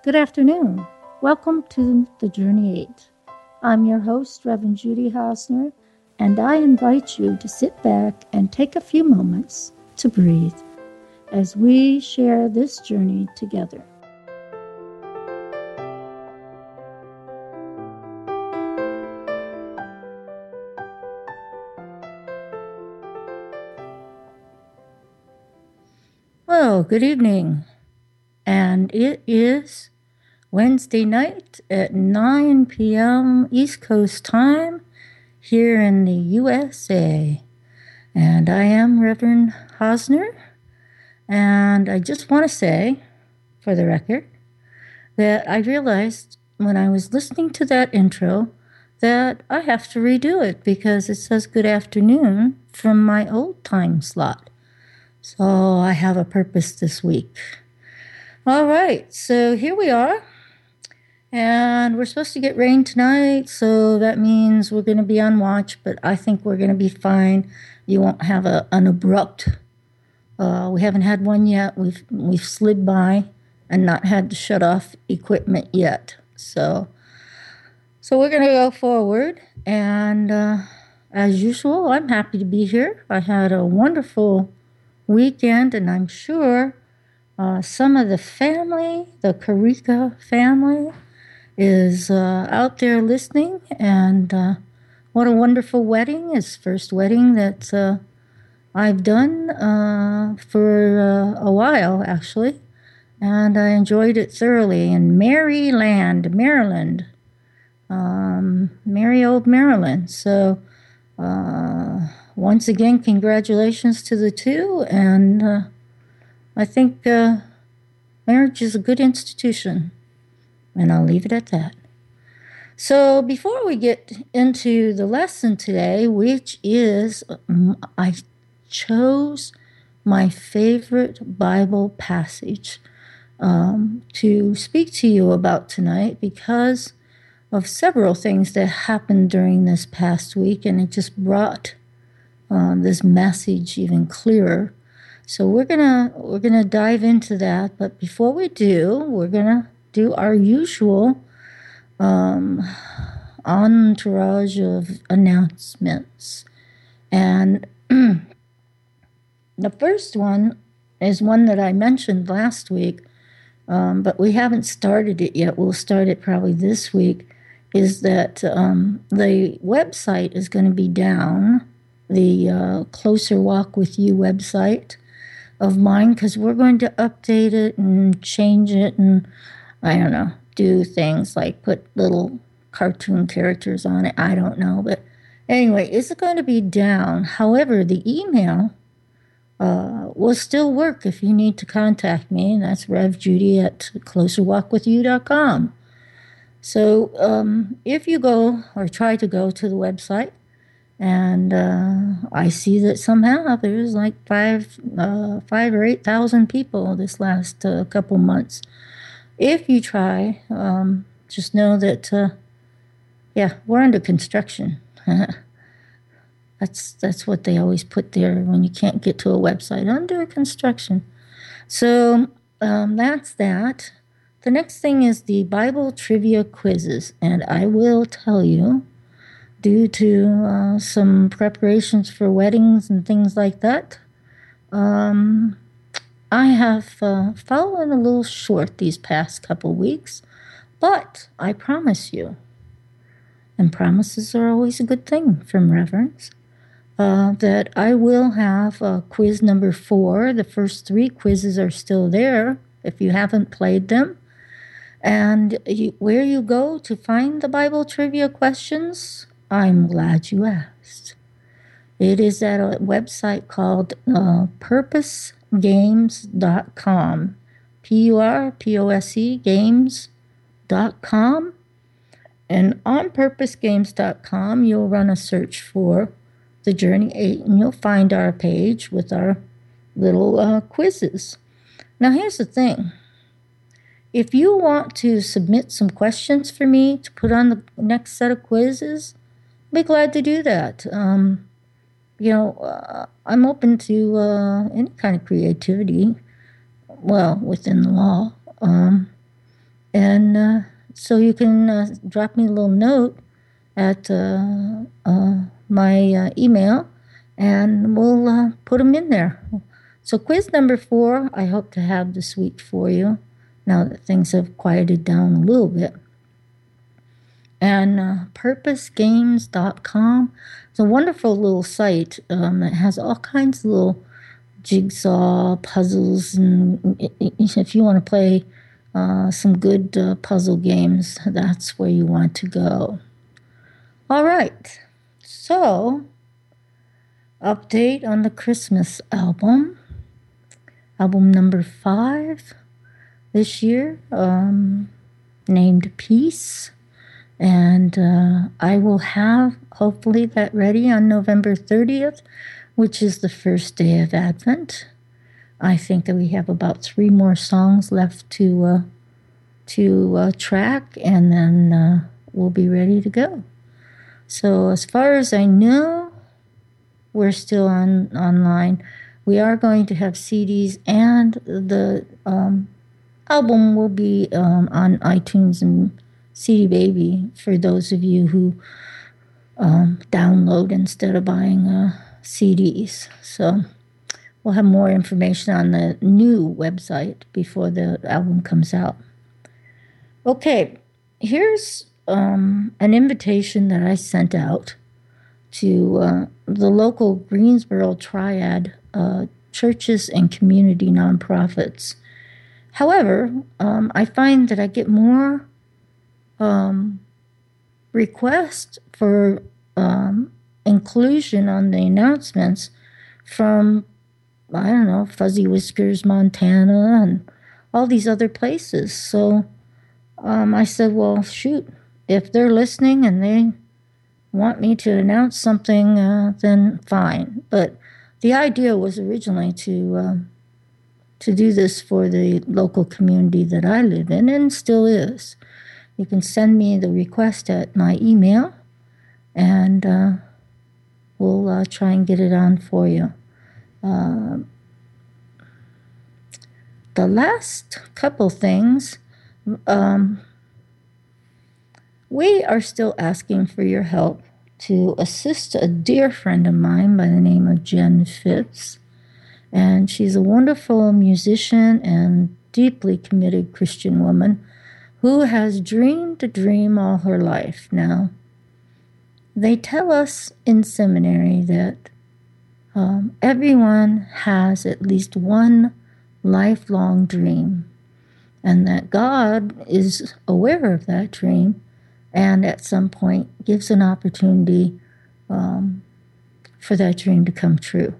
Good afternoon. Welcome to The Journey 8. I'm your host, Reverend Judy Hausner, and I invite you to sit back and take a few moments to breathe as we share this journey together. Well, good evening. And it is Wednesday night at 9 p.m. East Coast time here in the USA. And I am Reverend Hausner. And I just want to say, for the record, that I realized when I was listening to that intro that I have to redo it because it says good afternoon from my old time slot. So I have a purpose this week. All right, so here we are. And we're supposed to get rain tonight, so that means we're going to be on watch, but I think we're going to be fine. You won't have an abrupt. We haven't had one yet. We've slid by and not had to shut off equipment yet. So we're going to go forward. And as usual, I'm happy to be here. I had a wonderful weekend, and I'm sure some of the family, the Karika family, is out there listening. And what a wonderful wedding. His first wedding that I've done for a while, actually. And I enjoyed it thoroughly in Maryland, Maryland. Merry old Maryland. So once again, congratulations to the two. And I think marriage is a good institution. And I'll leave it at that. So before we get into the lesson today, which is, I chose my favorite Bible passage to speak to you about tonight because of several things that happened during this past week, and it just brought this message even clearer. So we're gonna dive into that, but before we do, we're gonna do our usual entourage of announcements. And the first one is one that I mentioned last week, but we haven't started it yet. We'll start it probably this week, is that the website is going to be down, the Closer Walk with You website of mine, because we're going to update it and change it and, I don't know, do things like put little cartoon characters on it. I don't know. But anyway, it's going to be down. However, the email will still work if you need to contact me. And that's revjudy@closerwalkwithyou.com. So if you go or try to go to the website, and I see that somehow there's like 5 or 8,000 people this last couple months. If you try, just know that, we're under construction. That's what they always put there when you can't get to a website, under construction. So that's that. The next thing is the Bible trivia quizzes, and I will tell you, due to some preparations for weddings and things like that, I have fallen a little short these past couple weeks, but I promise you, and promises are always a good thing from reverends, that I will have quiz number 4. The first 3 quizzes are still there if you haven't played them. And where you go to find the Bible trivia questions, I'm glad you asked. It is at a website called purposegames.com. PURPOSE games.com. And on purposegames.com, you'll run a search for The Journey 8, and you'll find our page with our little quizzes. Now, here's the thing. If you want to submit some questions for me to put on the next set of quizzes, I'd be glad to do that. I'm open to any kind of creativity, well, within the law. And so you can drop me a little note at my email, and we'll put them in there. So quiz number 4, I hope to have this week for you, now that things have quieted down a little bit. And purposegames.com is a wonderful little site that has all kinds of little jigsaw puzzles, and if you want to play some good puzzle games, that's where you want to go. All right, so update on the Christmas album number 5 this year, named Peace. And I will have, hopefully, that ready on November 30th, which is the first day of Advent. I think that we have about 3 more songs left to track, and then we'll be ready to go. So as far as I know, we're still online. We are going to have CDs, and the album will be on iTunes and CD Baby for those of you who download instead of buying CDs. So we'll have more information on the new website before the album comes out. Okay, here's an invitation that I sent out to the local Greensboro Triad churches and community nonprofits. However, I find that I get more requests for inclusion on the announcements from, I don't know, Fuzzy Whiskers, Montana, and all these other places. So I said, well, shoot, if they're listening and they want me to announce something, then fine. But the idea was originally to do this for the local community that I live in, and still is. You can send me the request at my email, and we'll try and get it on for you. The last couple things, we are still asking for your help to assist a dear friend of mine by the name of Jen Phipps. And she's a wonderful musician and deeply committed Christian woman who has dreamed a dream all her life. Now, they tell us in seminary that everyone has at least one lifelong dream, and that God is aware of that dream and at some point gives an opportunity for that dream to come true.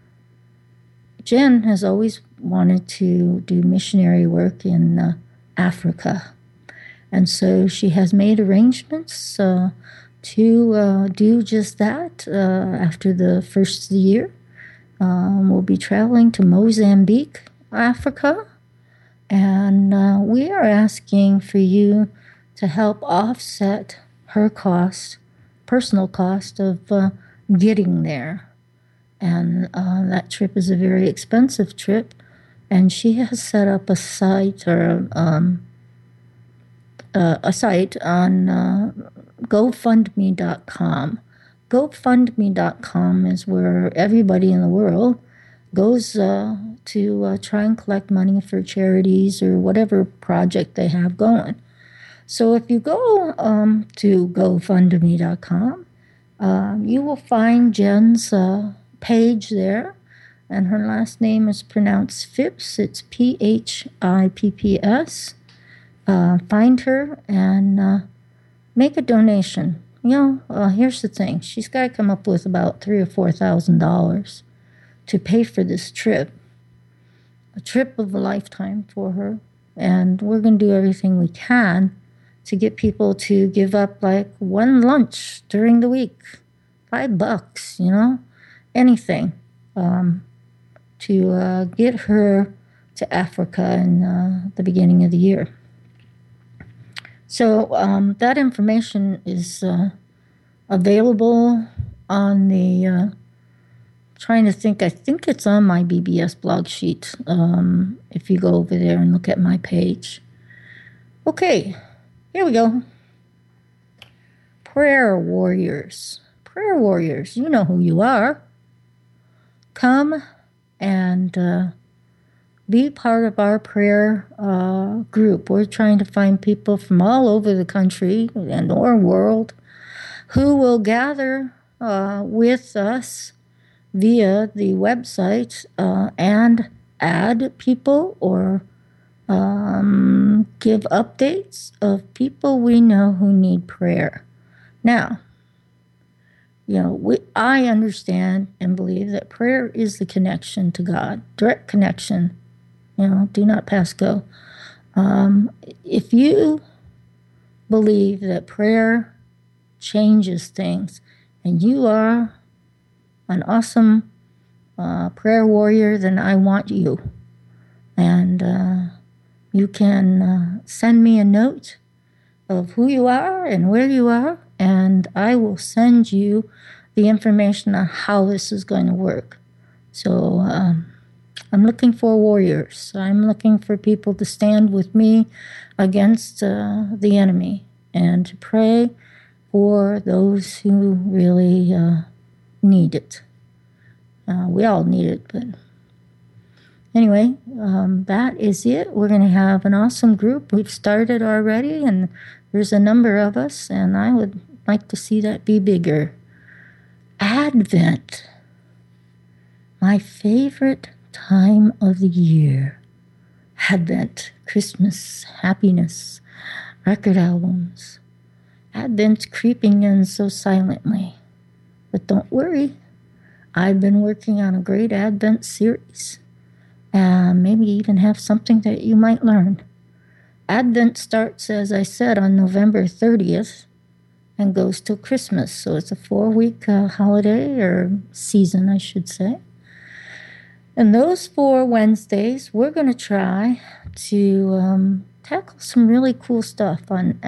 Jen has always wanted to do missionary work in Africa, and so she has made arrangements to do just that after the first of the year. We'll be traveling to Mozambique, Africa, and we are asking for you to help offset her personal cost of getting there. And that trip is a very expensive trip, and she has set up a site on GoFundMe.com. GoFundMe.com is where everybody in the world goes to try and collect money for charities or whatever project they have going. So if you go to GoFundMe.com, you will find Jen's page there, and her last name is pronounced Phipps. It's Phipps. Find her and make a donation. Here's the thing: she's got to come up with about $3,000 or $4,000 to pay for this trip, a trip of a lifetime for her. And we're going to do everything we can to get people to give up like one lunch during the week, $5, anything, to get her to Africa in the beginning of the year. So that information is available on the, trying to think, I think it's on my BBS blog sheet, if you go over there and look at my page. Okay, here we go. Prayer warriors. Prayer warriors, you know who you are. Come and be part of our prayer group. We're trying to find people from all over the country and or world who will gather with us via the website and add people or give updates of people we know who need prayer. Now, I understand and believe that prayer is the connection to God, direct connection. Do not pass go. If you believe that prayer changes things and you are an awesome prayer warrior, then I want you. And you can send me a note of who you are and where you are, and I will send you the information on how this is going to work. So I'm looking for warriors. I'm looking for people to stand with me against the enemy and to pray for those who really need it. We all need it, but anyway, that is it. We're going to have an awesome group. We've started already, and there's a number of us, and I would like to see that be bigger. Advent, my favorite time of the year. Advent, Christmas, happiness, record albums. Advent's creeping in so silently. But don't worry, I've been working on a great Advent series. And maybe even have something that you might learn. Advent starts, as I said, on November 30th and goes till Christmas. So it's a 4-week holiday or season, I should say. And those 4 Wednesdays, we're going to try to tackle some really cool stuff on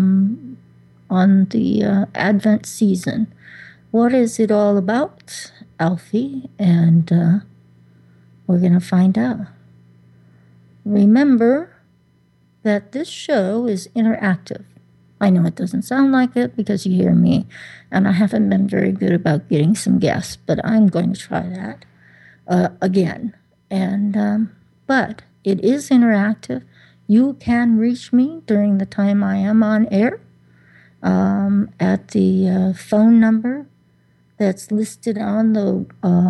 the Advent season. What is it all about, Alfie? And we're going to find out. Remember that this show is interactive. I know it doesn't sound like it because you hear me, and I haven't been very good about getting some guests, but I'm going to try that again. But it is interactive. You can reach me during the time I am on air at the phone number that's listed on the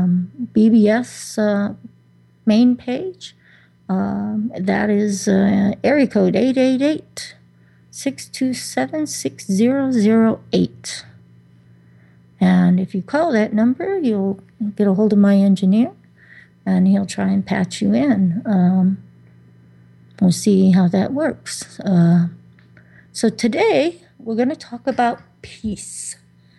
BBS main page. That is area code 888-627-6008. And if you call that number, you'll get a hold of my engineer, and he'll try and patch you in. We'll see how that works. So today, we're going to talk about peace.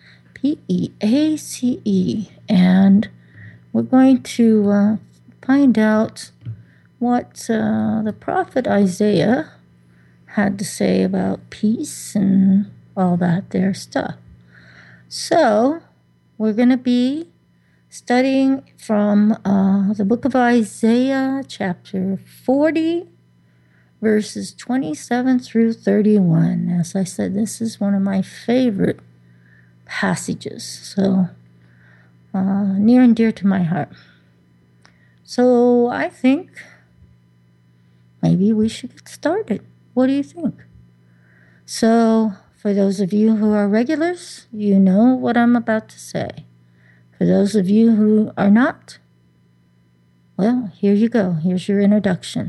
P-E-A-C-E. And we're going to find out what the prophet Isaiah had to say about peace and all that there stuff. So we're going to be studying from the book of Isaiah, chapter 40, verses 27 through 31. As I said, this is one of my favorite passages, so near and dear to my heart. So I think maybe we should get started. What do you think? So for those of you who are regulars, you know what I'm about to say. For those of you who are not, well, here you go. Here's your introduction.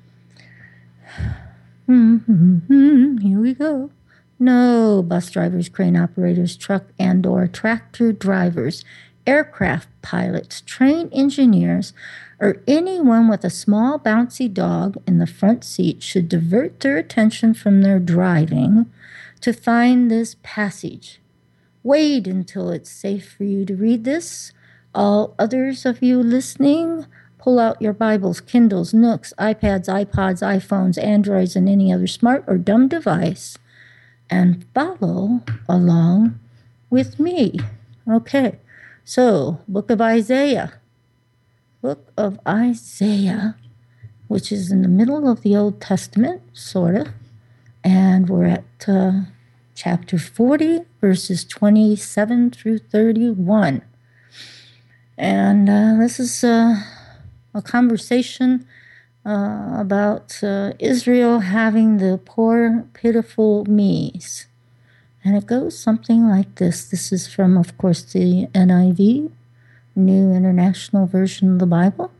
Here we go. No bus drivers, crane operators, truck and or tractor drivers, aircraft pilots, train engineers, or anyone with a small bouncy dog in the front seat should divert their attention from their driving to find this passage. Wait until it's safe for you to read this. All others of you listening, pull out your Bibles, Kindles, Nooks, iPads, iPods, iPhones, Androids, and any other smart or dumb device, and follow along with me. Okay, so Book of Isaiah. Book of Isaiah, which is in the middle of the Old Testament, sort of. And we're at chapter 40, verses 27 through 31. And this is a conversation about Israel having the poor, pitiful me's. And it goes something like this. This is from, of course, the NIV, New International Version of the Bible.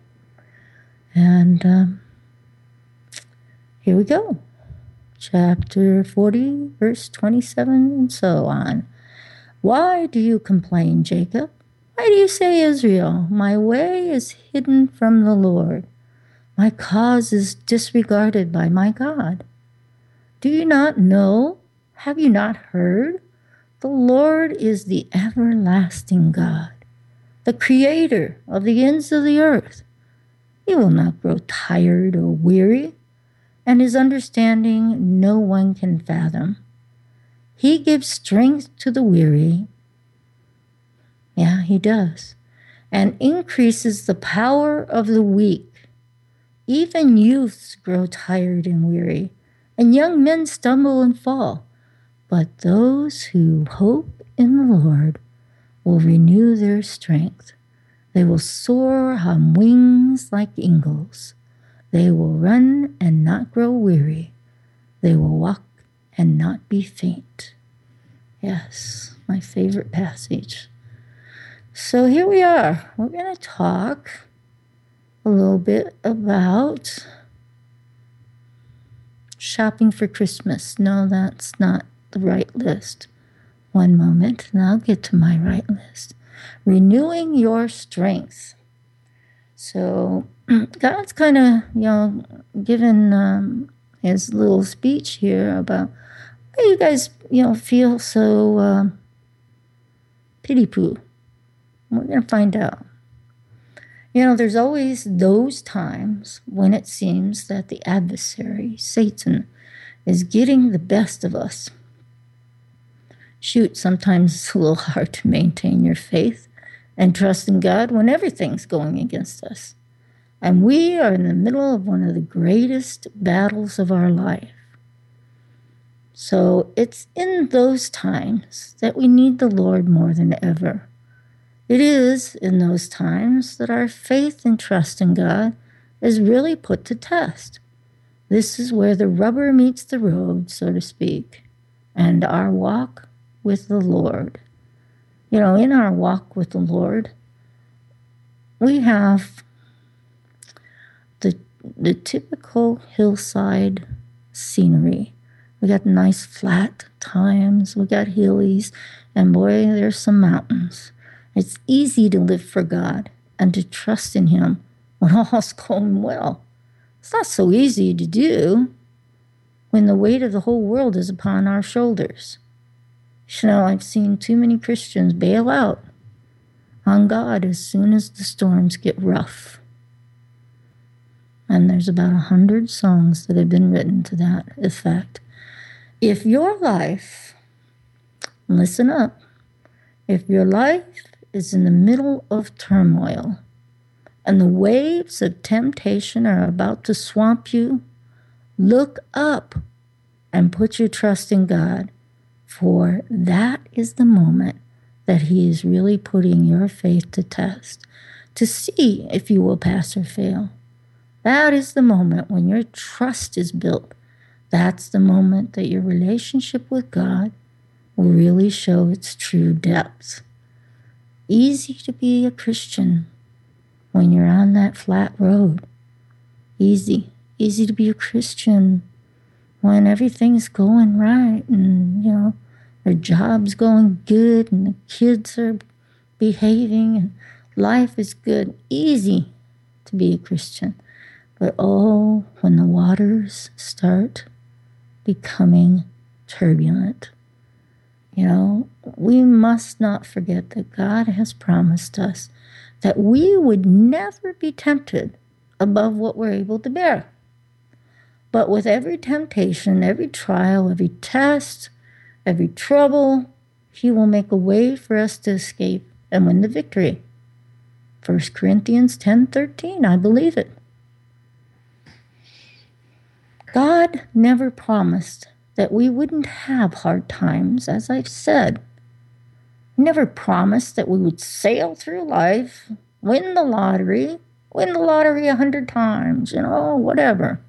And here we go. Chapter 40, verse 27, and so on. Why do you complain, Jacob? Why do you say, Israel, my way is hidden from the Lord? My cause is disregarded by my God. Do you not know? Have you not heard? The Lord is the everlasting God, the creator of the ends of the earth. He will not grow tired or weary, and his understanding no one can fathom. He gives strength to the weary. Yeah, he does. And increases the power of the weak. Even youths grow tired and weary, and young men stumble and fall. But those who hope in the Lord will renew their strength. They will soar on wings like eagles. They will run and not grow weary. They will walk and not be faint. Yes, my favorite passage. So here we are. We're going to talk a little bit about shopping for Christmas. No, that's not the right list. One moment, and I'll get to my right list. Renewing your strength. So God's kind of, given his little speech here about why you guys, feel so pity-poo. We're going to find out. There's always those times when it seems that the adversary, Satan, is getting the best of us. Shoot, sometimes it's a little hard to maintain your faith and trust in God when everything's going against us. And we are in the middle of one of the greatest battles of our life. So it's in those times that we need the Lord more than ever. It is in those times that our faith and trust in God is really put to test. This is where the rubber meets the road, so to speak, and our walk with the Lord. In our walk with the Lord, we have the typical hillside scenery. We got nice flat times, we got hillies, and boy, there's some mountains. It's easy to live for God and to trust in him when all's going well. It's not so easy to do when the weight of the whole world is upon our shoulders. I've seen too many Christians bail out on God as soon as the storms get rough. And there's about 100 songs that have been written to that effect. If your life, listen up, if your life is in the middle of turmoil and the waves of temptation are about to swamp you, look up and put your trust in God, for that is the moment that he is really putting your faith to test, to see if you will pass or fail. That is the moment when your trust is built. That's the moment that your relationship with God will really show its true depths. Easy to be a Christian when you're on that flat road. Easy to be a Christian when everything's going right and, their job's going good and the kids are behaving and life is good. Easy to be a Christian. But when the waters start becoming turbulent, we must not forget that God has promised us that we would never be tempted above what we're able to bear. But with every temptation, every trial, every test, every trouble, he will make a way for us to escape and win the victory. 1 Corinthians 10:13, I believe it. God never promised that we wouldn't have hard times, as I've said. He never promised that we would sail through life, win the lottery 100 times, whatever.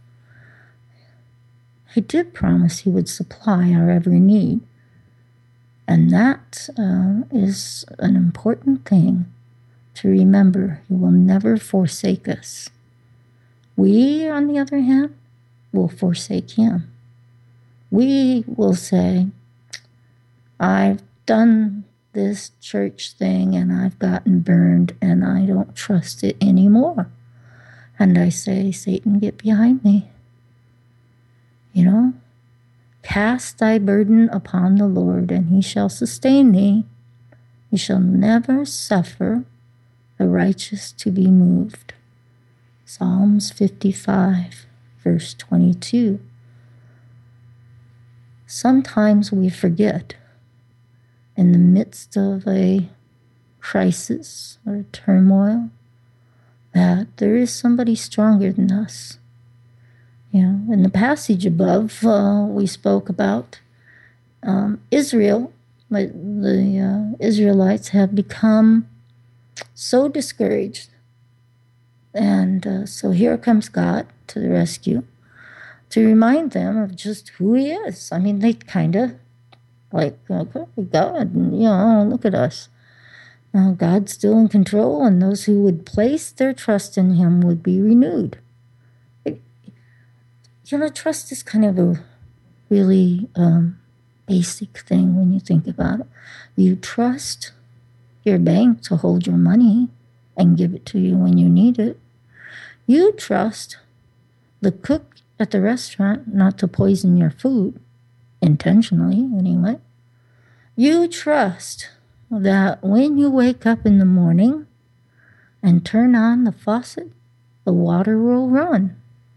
He did promise he would supply our every need. And that is an important thing to remember. He will never forsake us. We, on the other hand, will forsake him. We will say, I've done this church thing and I've gotten burned and I don't trust it anymore. And I say, Satan, get behind me. Cast thy burden upon the Lord and he shall sustain thee. He shall never suffer the righteous to be moved. Psalms 55, verse 22. Sometimes we forget in the midst of a crisis or turmoil that there is somebody stronger than us. In the passage above, we spoke about Israel. The Israelites have become so discouraged. And so here comes God to the rescue to remind them of just who he is. I mean, they kind of like, okay, God, look at us. God's still in control, and those who would place their trust in him would be renewed. Trust is kind of a really basic thing when you think about it. You trust your bank to hold your money and give it to you when you need it. You trust the cook at the restaurant not to poison your food, intentionally anyway. You trust that when you wake up in the morning and turn on the faucet, the water will run.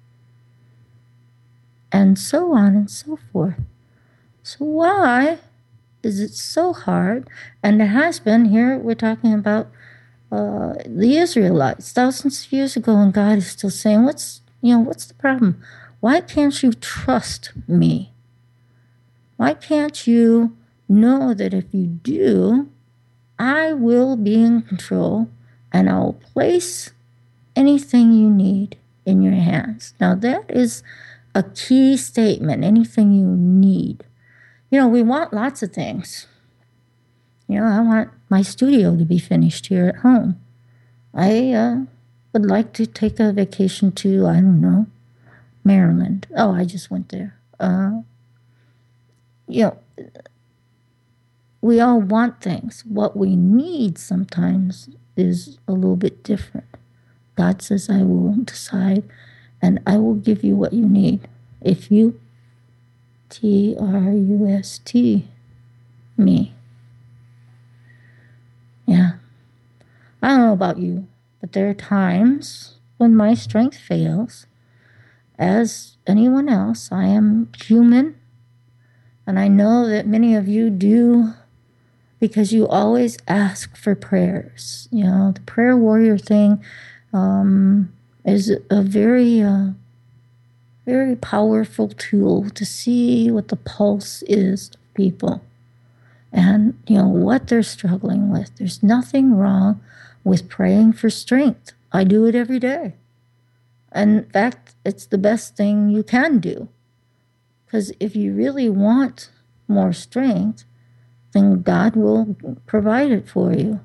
And so on and so forth. So why is it so hard? And it has been here, we're talking about the Israelites thousands of years ago, and God is still saying, what's the problem? Why can't you trust me? Why can't you know that if you do, I will be in control and I'll place anything you need in your hands? Now that is a key statement, anything you need. We want lots of things. I want my studio to be finished here at home. I would like to take a vacation to, I don't know, Maryland. Oh, I just went there. We all want things. What we need sometimes is a little bit different. God says, I will decide and I will give you what you need. If you trust me. Yeah. I don't know about you, but there are times when my strength fails. As anyone else, I am human. And I know that many of you do, because you always ask for prayers. The prayer warrior thing is a very, very powerful tool to see what the pulse is of people and, what they're struggling with. There's nothing wrong with praying for strength. I do it every day. And in fact, it's the best thing you can do. Because if you really want more strength, then God will provide it for you.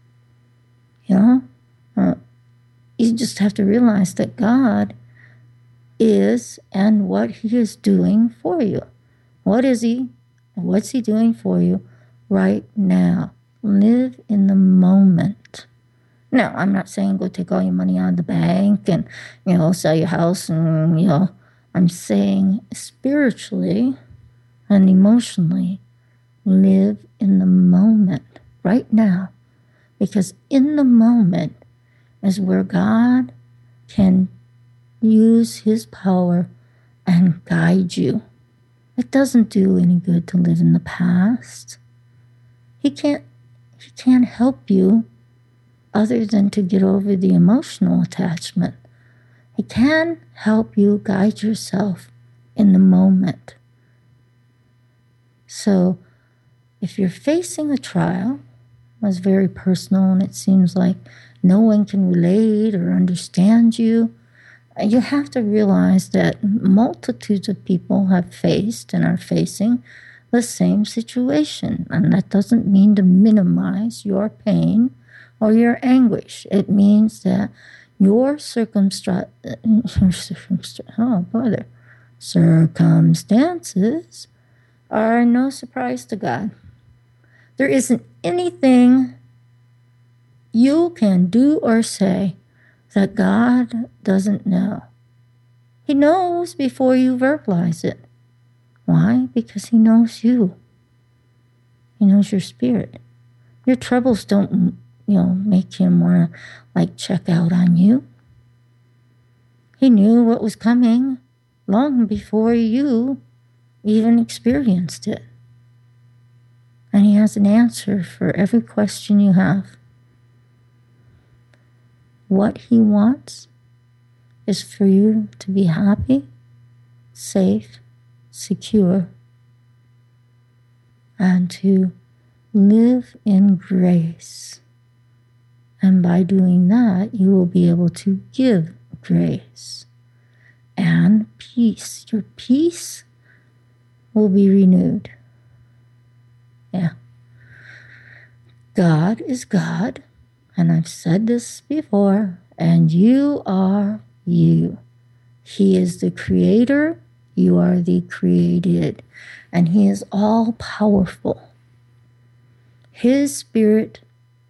You just have to realize that God is and what he is doing for you. What is he? And what's he doing for you right now? Live in the moment. Now, I'm not saying go take all your money out of the bank and, sell your house and, I'm saying spiritually and emotionally, live in the moment right now. Because in the moment is where God can use his power and guide you. It doesn't do any good to live in the past. He can't help you other than to get over the emotional attachment. He can help you guide yourself in the moment. So if you're facing a trial that's very personal and it seems like no one can relate or understand you, you have to realize that multitudes of people have faced and are facing the same situation. And that doesn't mean to minimize your pain or your anguish. It means that your circumstances are no surprise to God. There isn't anything you can do or say that God doesn't know. He knows before you verbalize it. Why? Because he knows you. He knows your spirit. Your troubles don't, make him want to check out on you. He knew what was coming long before you even experienced it. And he has an answer for every question you have. What he wants is for you to be happy, safe, secure, and to live in grace. And by doing that, you will be able to give grace and peace. Your peace will be renewed. Yeah. God is God, and I've said this before, and you are you. He is the creator, you are the created, and he is all powerful. His spirit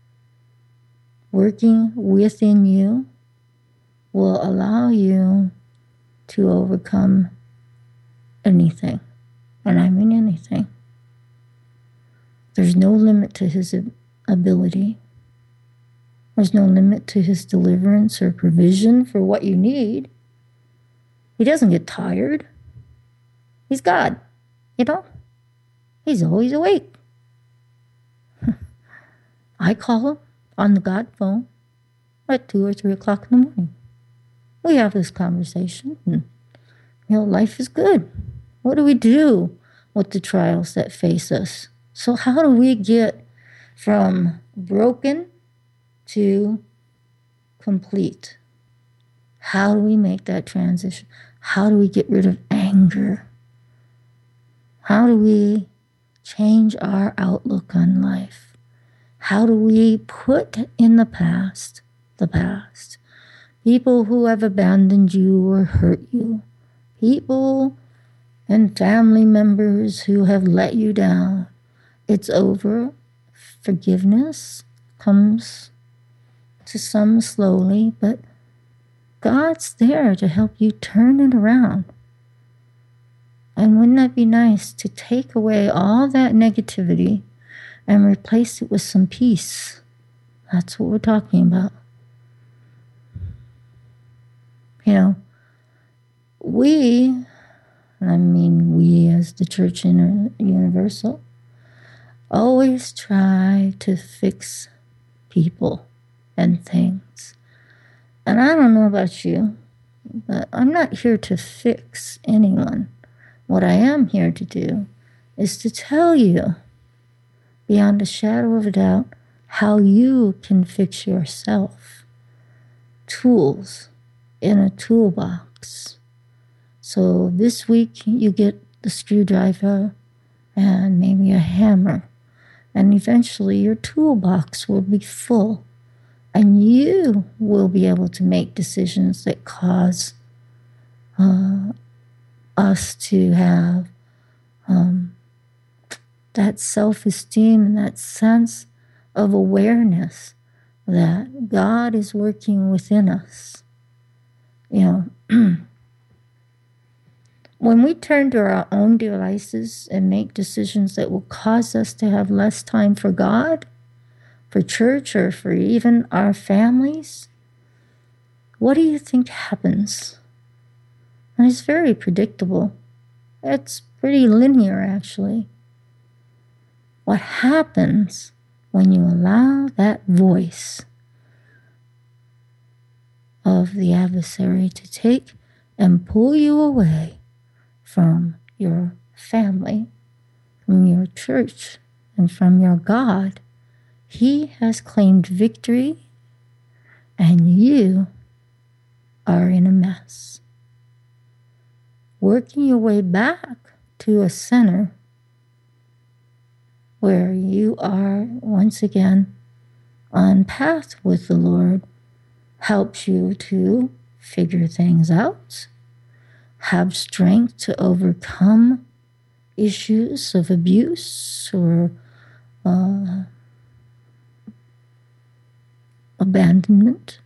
working within you will allow you to overcome anything, and I mean anything. There's no limit to his ability. There's no limit to his deliverance or provision for what you need. He doesn't get tired. He's God, He's always awake. I call him on the God phone at 2 or 3 o'clock in the morning. We have this conversation, and, life is good. What do we do with the trials that face us? So how do we get from broken to complete? How do we make that transition? How do we get rid of anger? How do we change our outlook on life? How do we put in the past? People who have abandoned you or hurt you. People and family members who have let you down. It's over. Forgiveness comes to some slowly, but God's there to help you turn it around. And wouldn't that be nice to take away all that negativity and replace it with some peace? That's what we're talking about. We as the Church Universal, always try to fix people and things. And I don't know about you, but I'm not here to fix anyone. What I am here to do is to tell you, beyond a shadow of a doubt, how you can fix yourself. Tools in a toolbox. So this week you get the screwdriver and maybe a hammer, and eventually your toolbox will be full, and you will be able to make decisions that cause us to have that self-esteem and that sense of awareness that God is working within us. When we turn to our own devices and make decisions that will cause us to have less time for God, for church, or for even our families, what do you think happens? And it's very predictable. It's pretty linear, actually. What happens when you allow that voice of the adversary to take and pull you away from your family, from your church and from your God, He has claimed victory, and you are in a mess. Working your way back to a center where you are once again on path with the Lord helps you to figure things out, have strength to overcome issues of abuse or abandonment.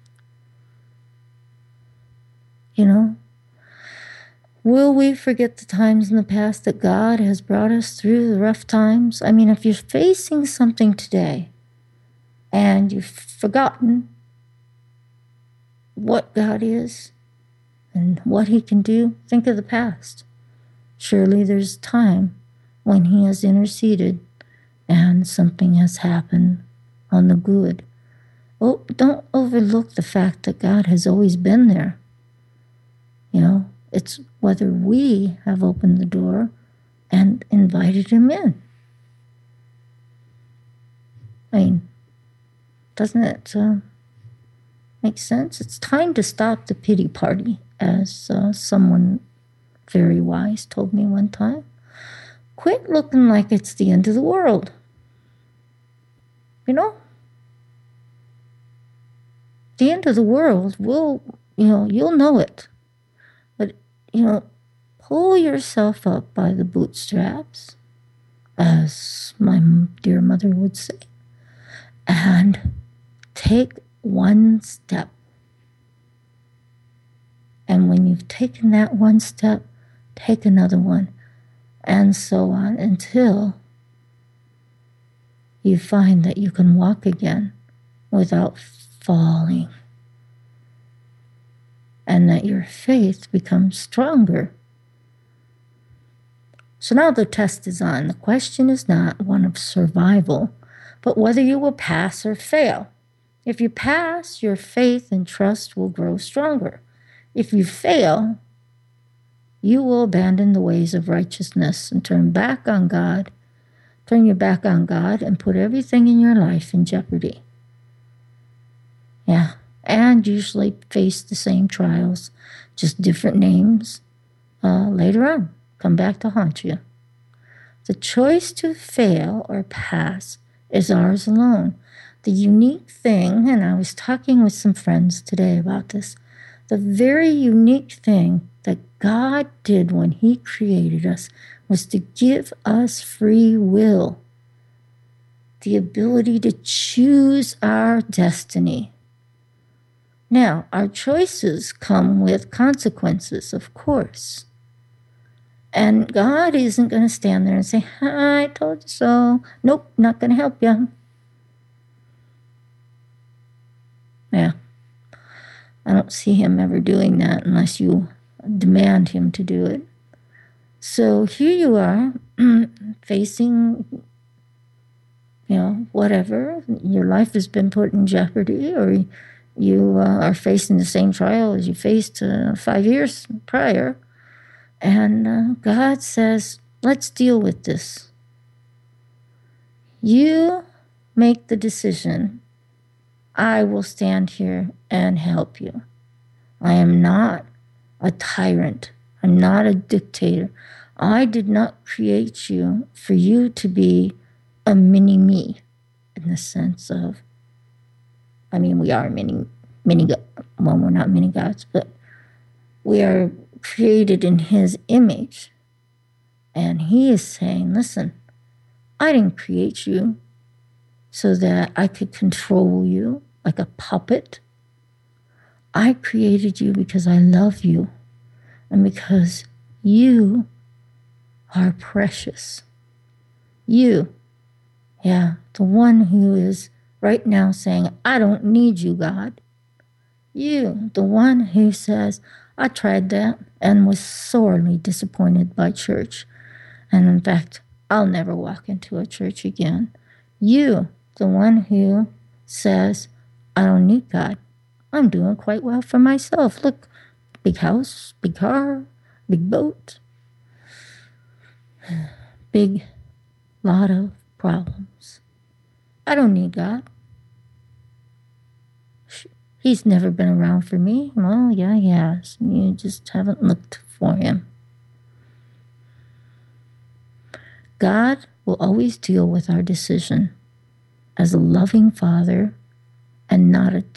You know, will we forget the times in the past that God has brought us through the rough times? I mean, if you're facing something today and you've forgotten what God is and what He can do, think of the past. Surely there's time when He has interceded and something has happened on the good. Oh, don't overlook the fact that God has always been there. You know, it's whether we have opened the door and invited Him in. I mean, doesn't it make sense? It's time to stop the pity party, as someone very wise told me one time. Quit looking like it's the end of the world. You know? The end of the world you'll know it. But, pull yourself up by the bootstraps, as my dear mother would say, and take one step. And when you've taken that one step, take another one, and so on until you find that you can walk again without falling, and that your faith becomes stronger. So now the test is on. The question is not one of survival, but whether you will pass or fail. If you pass, your faith and trust will grow stronger. If you fail, you will abandon the ways of righteousness and turn your back on God, and put everything in your life in jeopardy. Yeah, and usually face the same trials, just different names later on, come back to haunt you. The choice to fail or pass is ours alone. The unique thing, and I was talking with some friends today about this, the very unique thing that God did when He created us was to give us free will, the ability to choose our destiny. Now, our choices come with consequences, of course. And God isn't going to stand there and say, I told you so. Nope, not going to help you. Yeah. I don't see Him ever doing that unless you demand Him to do it. So here you are facing, whatever. Your life has been put in jeopardy, or you are facing the same trial as you faced 5 years prior. And God says, let's deal with this. You make the decision. I will stand here and help you. I am not a tyrant. I'm not a dictator. I did not create you for you to be a mini-me, in the sense of, we are we're not mini gods, but we are created in His image. And He is saying, listen, I didn't create you so that I could control you like a puppet. I created you because I love you and because you are precious. You, the one who is right now saying, I don't need you, God. You, the one who says, I tried that and was sorely disappointed by church. And in fact, I'll never walk into a church again. You, the one who says, I don't need God. I'm doing quite well for myself. Look, big house, big car, big boat, big lot of problems. I don't need God. He's never been around for me. Well, yeah, he has. You just haven't looked for him. God will always deal with our decision as a loving father and not a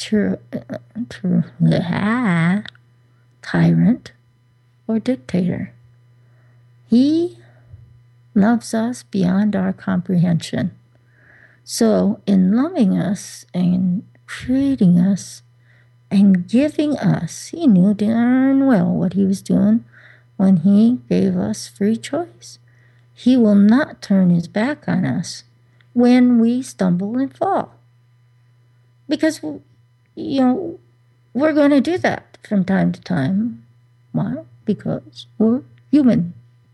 tyrant or dictator. He loves us beyond our comprehension. So, in loving us and creating us and giving us, he knew darn well what he was doing when he gave us free choice. He will not turn his back on us when we stumble and fall. Because, we're going to do that from time to time. Why? Because we're human.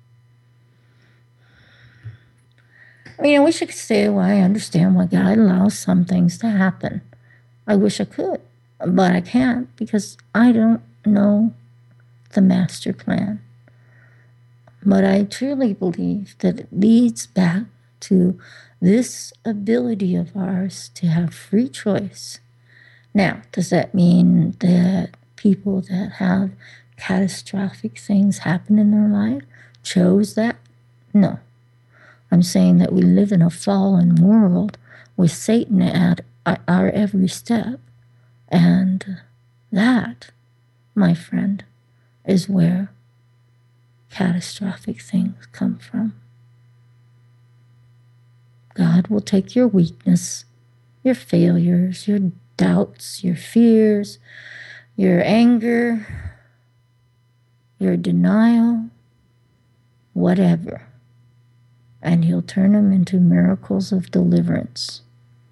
I wish I could say, well, I understand why God allows some things to happen. I wish I could, but I can't because I don't know the master plan. But I truly believe that it leads back to this ability of ours to have free choice. Now, does that mean that people that have catastrophic things happen in their life chose that? No. I'm saying that we live in a fallen world with Satan at our every step. And that, my friend, is where catastrophic things come from. God will take your weakness, your failures, your doubts, your fears, your anger, your denial, whatever, and he'll turn them into miracles of deliverance.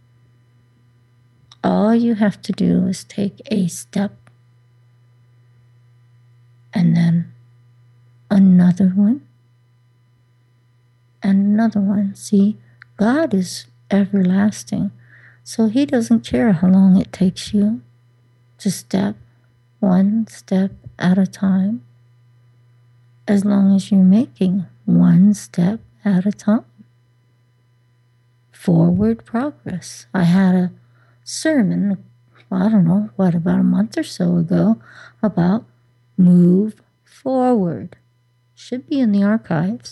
All you have to do is take a step and then another one and another one. See, God is everlasting, so he doesn't care how long it takes you to step one step at a time, as long as you're making one step at a time. Forward progress. I had a sermon, about a month or so ago about move forward. Should be in the archives.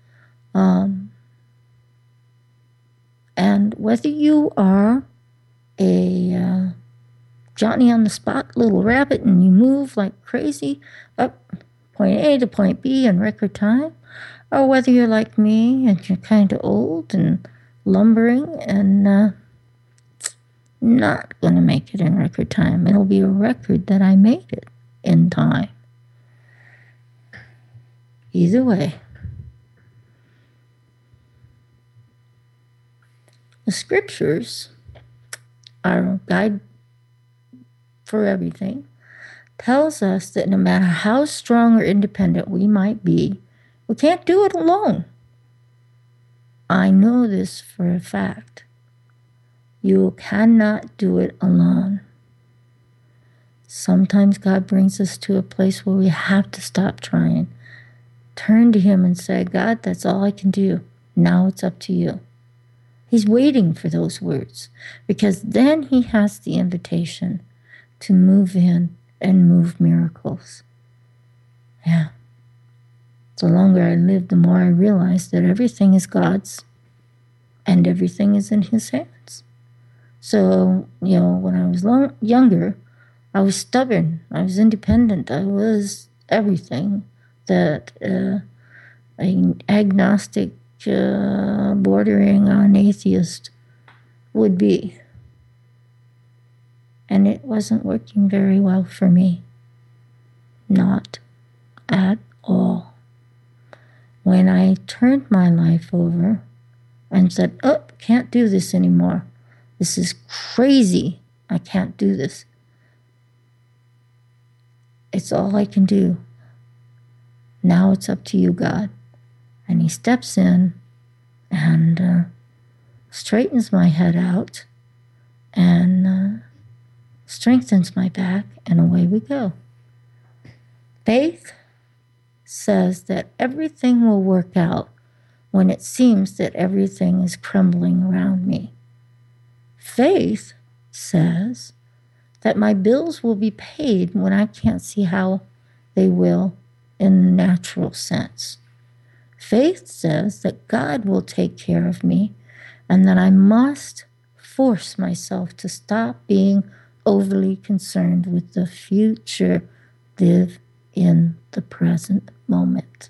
And whether you are a Johnny on the spot little rabbit and you move like crazy up point A to point B in record time, or whether you're like me and you're kind of old and lumbering and not going to make it in record time. It'll be a record that I made it in time. Either way. The scriptures, our guide for everything, tells us that no matter how strong or independent we might be, we can't do it alone. I know this for a fact. You cannot do it alone. Sometimes God brings us to a place where we have to stop trying. Turn to him and say, God, that's all I can do. Now it's up to you. He's waiting for those words because then he has the invitation to move in and move miracles. Yeah. The longer I live, the more I realize that everything is God's and everything is in his hands. So, when I was younger, I was stubborn. I was independent. I was everything that an agnostic, bordering on atheist would be. And it wasn't working very well for me. Not at all. When I turned my life over and said, can't do this anymore. This is crazy. I can't do this. It's all I can do. Now it's up to you, God. And he steps in and straightens my head out and strengthens my back, and away we go. Faith says that everything will work out when it seems that everything is crumbling around me. Faith says that my bills will be paid when I can't see how they will in the natural sense. Faith says that God will take care of me and that I must force myself to stop being overly concerned with the future, live in the present moment.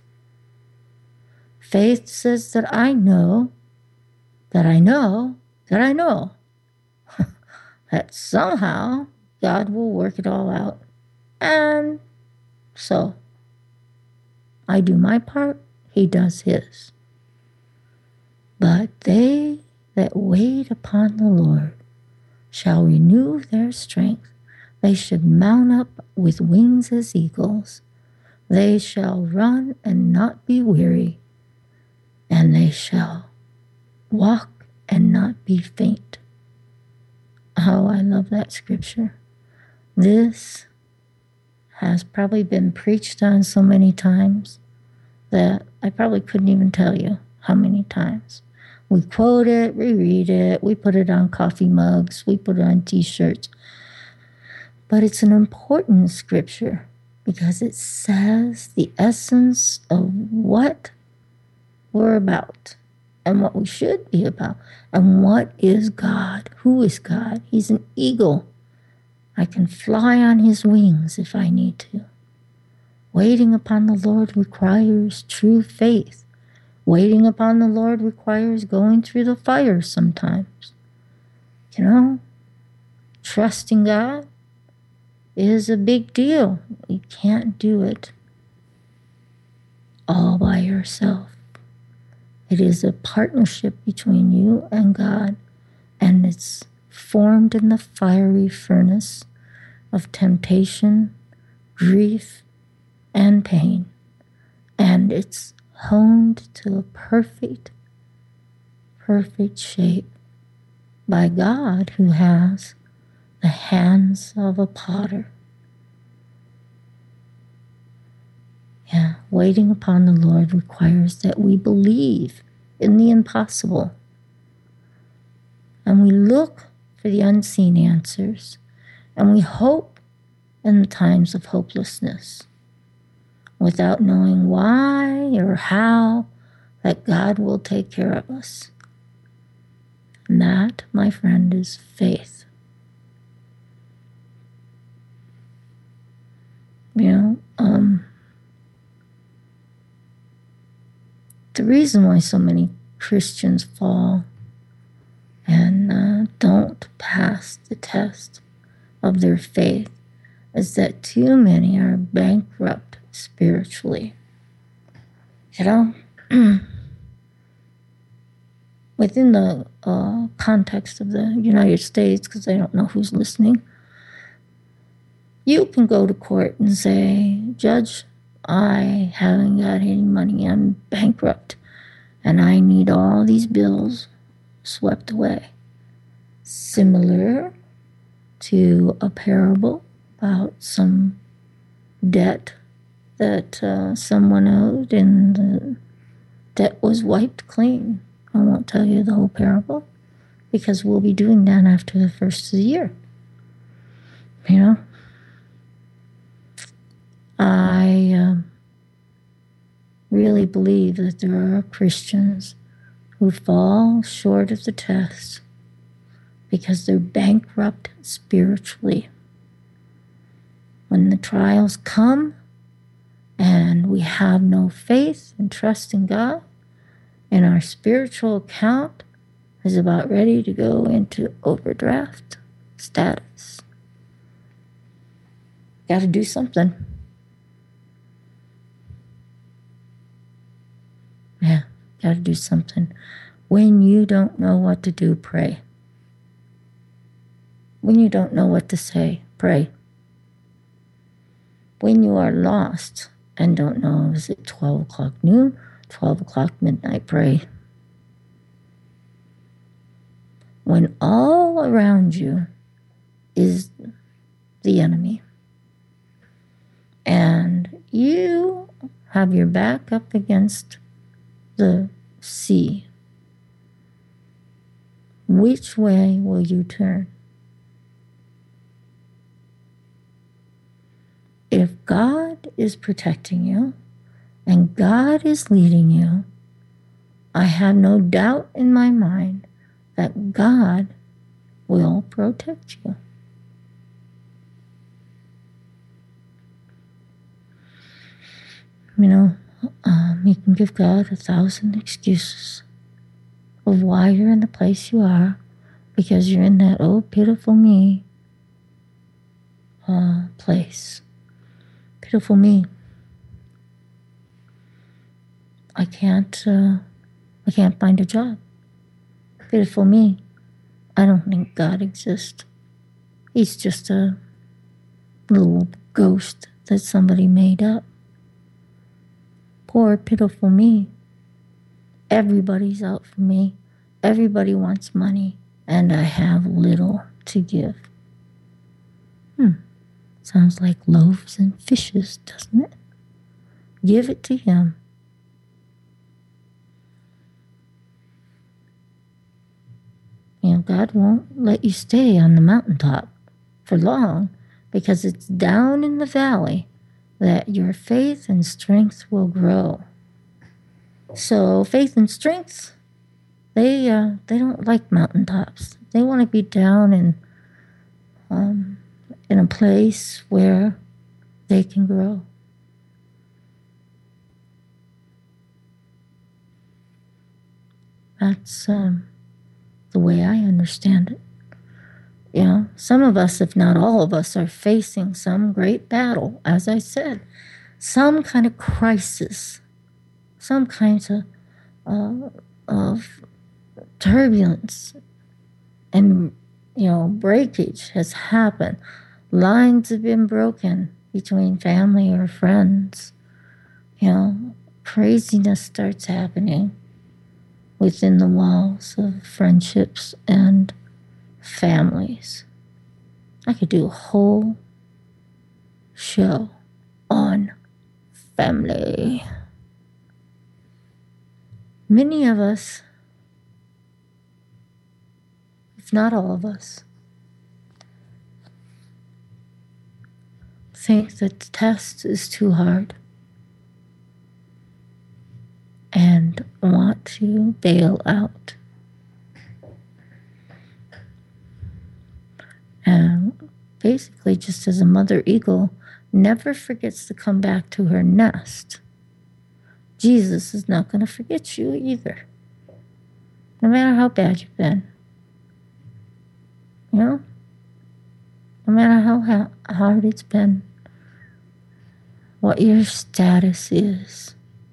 Faith says that I know that I know that I know that somehow God will work it all out. And so I do my part, he does his. But they that wait upon the Lord shall renew their strength. They should mount up with wings as eagles. They shall run and not be weary, and they shall walk and not be faint. Oh, I love that scripture. This has probably been preached on so many times that I probably couldn't even tell you how many times. We quote it, we read it, we put it on coffee mugs, we put it on t-shirts. But it's an important scripture because it says the essence of what we're about and what we should be about. And what is God? Who is God? He's an eagle. I can fly on his wings if I need to. Waiting upon the Lord requires true faith. Waiting upon the Lord requires going through the fire sometimes. You know, trusting God is a big deal. You can't do it all by yourself. It is a partnership between you and God, and it's formed in the fiery furnace of temptation, grief, and pain. And it's honed to a perfect shape by God, who has the hands of a potter. Yeah, waiting upon the Lord requires that we believe in the impossible. And we look for the unseen answers. And we hope in the times of hopelessness, without knowing why or how, that God will take care of us. And that, my friend, is faith. You know, the reason why so many Christians fall and don't pass the test of their faith is that too many are bankrupt spiritually. You know, within the context of the United States, because I don't know who's listening, you can go to court and say, Judge, I haven't got any money. I'm bankrupt, and I need all these bills swept away. Similar to a parable about some debt that someone owed, and the debt was wiped clean. I won't tell you the whole parable because we'll be doing that after the first of the year. You know, I really believe that there are Christians who fall short of the test because they're bankrupt spiritually. When the trials come and we have no faith and trust in God, and our spiritual account is about ready to go into overdraft status, got to do something. Yeah, got to do something. When you don't know what to do, pray. When you don't know what to say, pray. When you are lost and don't know, is it 12 o'clock noon, 12 o'clock midnight, pray. When all around you is the enemy and you have your back up against the see. Which way will you turn? If God is protecting you and God is leading you, I have no doubt in my mind that God will protect you. You can give God 1,000 excuses of why you're in the place you are, because you're in that oh pitiful me place. Pitiful me. I can't find a job. Pitiful me. I don't think God exists. He's just a little ghost that somebody made up. Poor pitiful me. Everybody's out for me. Everybody wants money, and I have little to give. Sounds like loaves and fishes, doesn't it? Give it to Him. God won't let you stay on the mountaintop for long, because it's down in the valley that your faith and strength will grow. So faith and strength, they don't like mountaintops. They want to be down in a place where they can grow. That's the way I understand it. Some of us, if not all of us, are facing some great battle, as I said, some kind of crisis, some kinds of turbulence, and breakage has happened. Lines have been broken between family or friends. Craziness starts happening within the walls of friendships and families. I could do a whole show on family. Many of us, if not all of us, think that the test is too hard and want to bail out. And basically, just as a mother eagle never forgets to come back to her nest, Jesus is not going to forget you either. No matter how bad you've been. No matter how hard it's been. What your status is.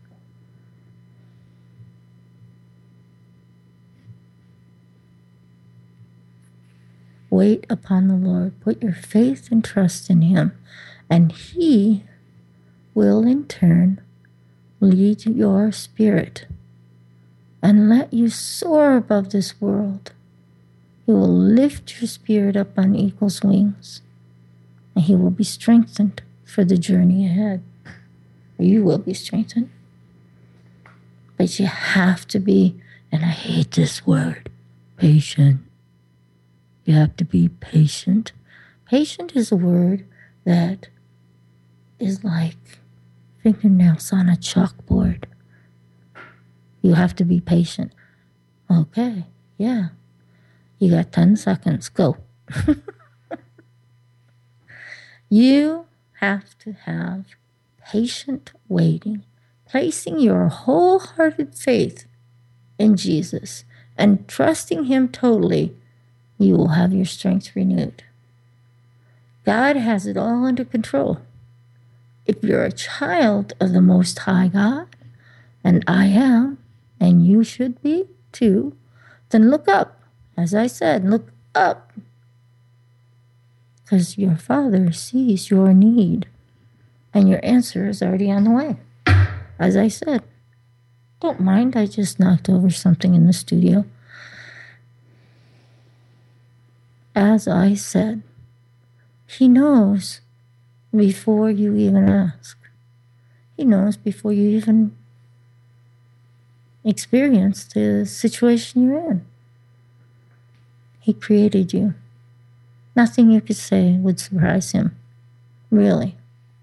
Wait upon the Lord. Put your faith and trust in Him. And He will in turn lead your spirit and let you soar above this world. He will lift your spirit up on eagle's wings. And He will be strengthened for the journey ahead. You will be strengthened. But you have to be, and I hate this word, patient. You have to be patient. Patient is a word that is like fingernails on a chalkboard. You have to be patient. Okay, yeah. You got 10 seconds. Go. You have to have patient waiting, placing your wholehearted faith in Jesus and trusting Him totally. You will have your strength renewed. God has it all under control. If you're a child of the Most High God, and I am, and you should be too, then look up. As I said, look up. Because your Father sees your need, and your answer is already on the way. As I said, don't mind, I just knocked over something in the studio. As I said, He knows before you even ask. He knows before you even experience the situation you're in. He created you. Nothing you could say would surprise him, really.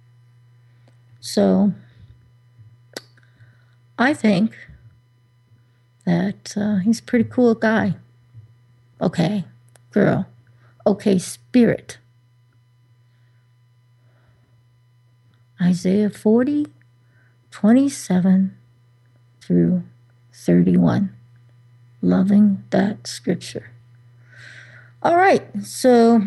So I think that he's a pretty cool guy. Okay, girl. Okay, spirit. Isaiah 40, 27 through 31. Loving that scripture. All right, so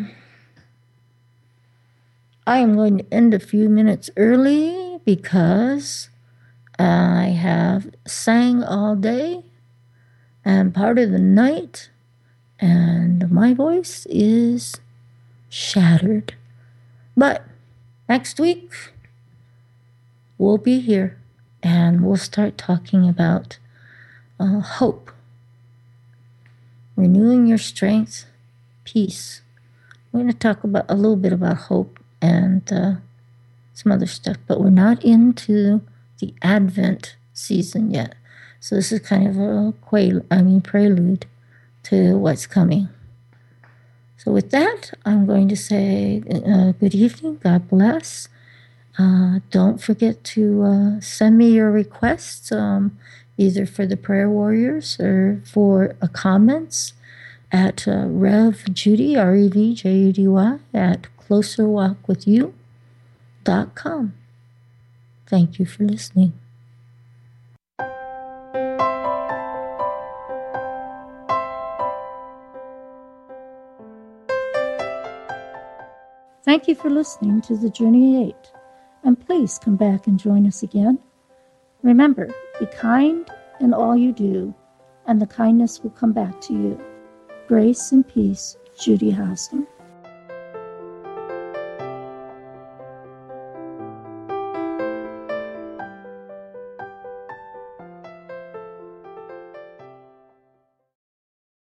I am going to end a few minutes early because I have sang all day and part of the night, and my voice is shattered. But next week, we'll be here and we'll start talking about hope, renewing your strength, peace. We're going to talk about a little bit about hope and some other stuff, but we're not into the Advent season yet. So this is kind of a prelude to what's coming. So with that, I'm going to say good evening, God bless. Don't forget to send me your requests, either for the prayer warriors or for comments at Rev Judy, REVJUDY, at closerwalkwithyou.com. Thank you for listening. Thank you for listening to The Journey 8, and please come back and join us again. Remember, be kind in all you do, and the kindness will come back to you. Grace and peace, Judy Haslam.